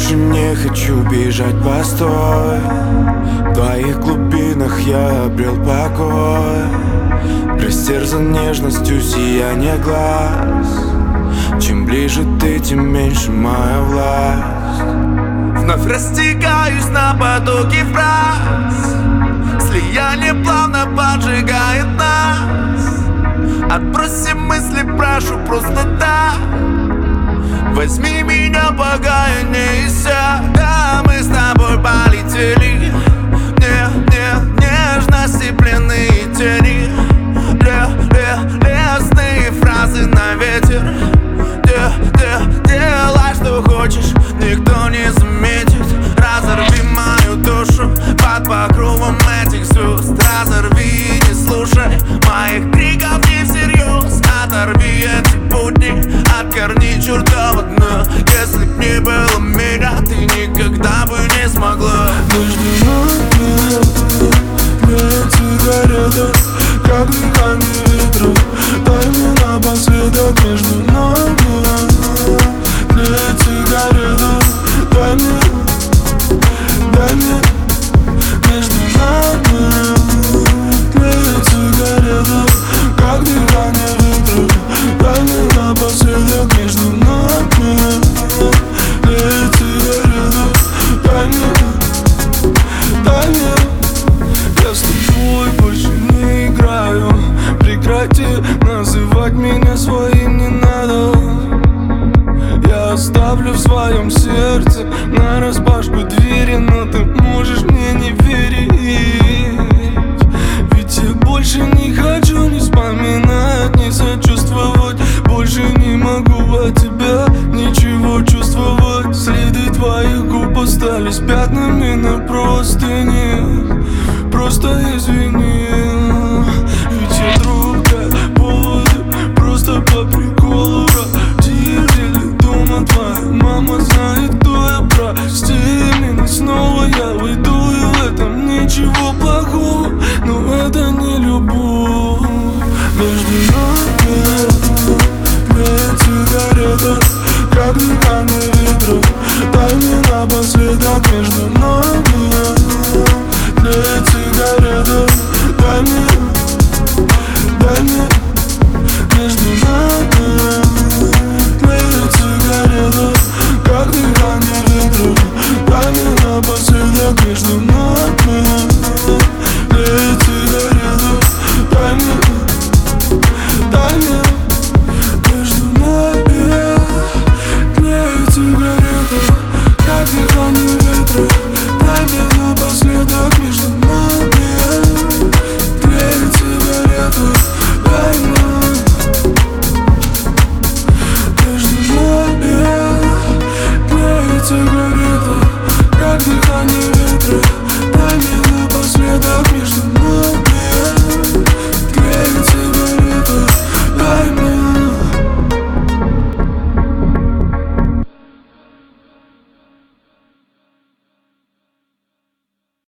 больше не хочу бежать, постой. В твоих глубинах я обрел покой. Растерзан нежностью сияние глаз. Чем ближе ты, тем меньше моя власть. Вновь растекаюсь на потоке фраз. Слияние плавно поджигает нас. Отброси мысли, прошу, просто так. Возьми меня, пока я не иссяк. Да, мы с тобой полетели. Нежности, пленные тени. Лесные фразы на ветер. Делай, что хочешь, никто не заметит. Разорви мою душу под покровом этих звезд. Разорви и не слушай моих криков не всерьез. Оторви эти будни от корней чертова дна. Если б не было меня, ты никогда бы не смогла. Между нами тлеет сигарета, как дыхание ветра. Дай мне напоследок. Между нами тлеет сигарета. Дай мне. Между нами тлеет сигарета, как дыхание ветра. Дай мне напоследок. Между нами тлеет сигарета. Дай мне. Я с тобой больше не играю. Прекрати называть меня своим, не надо. Я оставлю в своем сердце нараспашку дверь.